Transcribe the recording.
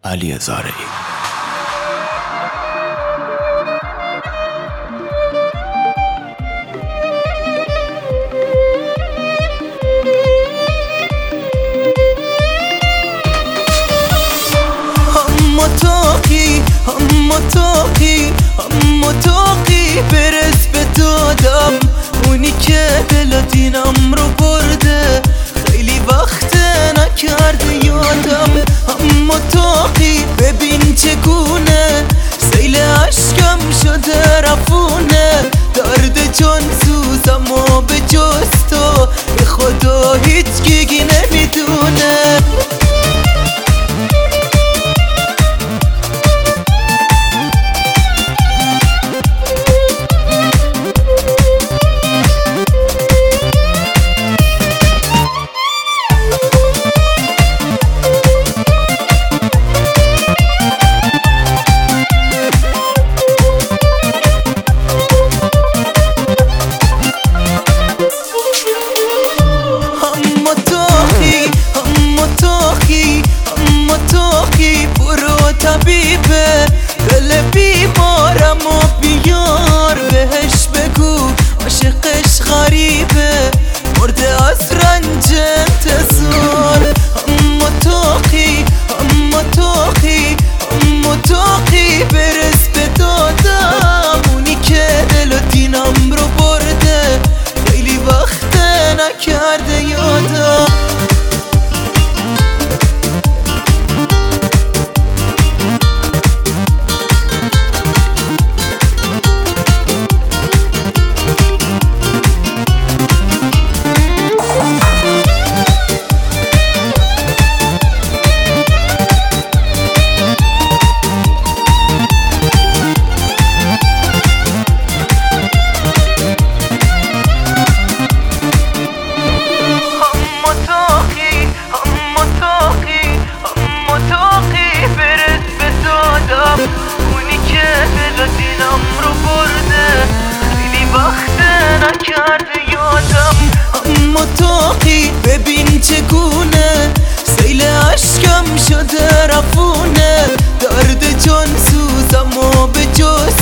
علی زارعی. اما توقی برس به دادم، اونی که دل دینم رو برده، خیلی وقت نکرده یادم. اما توقی ببین چگونه سیل عشقم شده رفونه، درد چون سوزم و به جز تو به خدا هیچ گیگی نمیدونه. برو طبیبه دل بیمارم و بیار بهش بگو عاشقش غریبه، مرده از رنج انتظار. اما توقی برس به دادم، اونی که دل و دینم رو برده، خیلی وقت نکرده یادم. اونی که دل دینم رو برده، خیلی وقت نکرده یادم. اما توقی ببین چگونه سیل عشقم شده رفونه، درد چون سوزم و به جز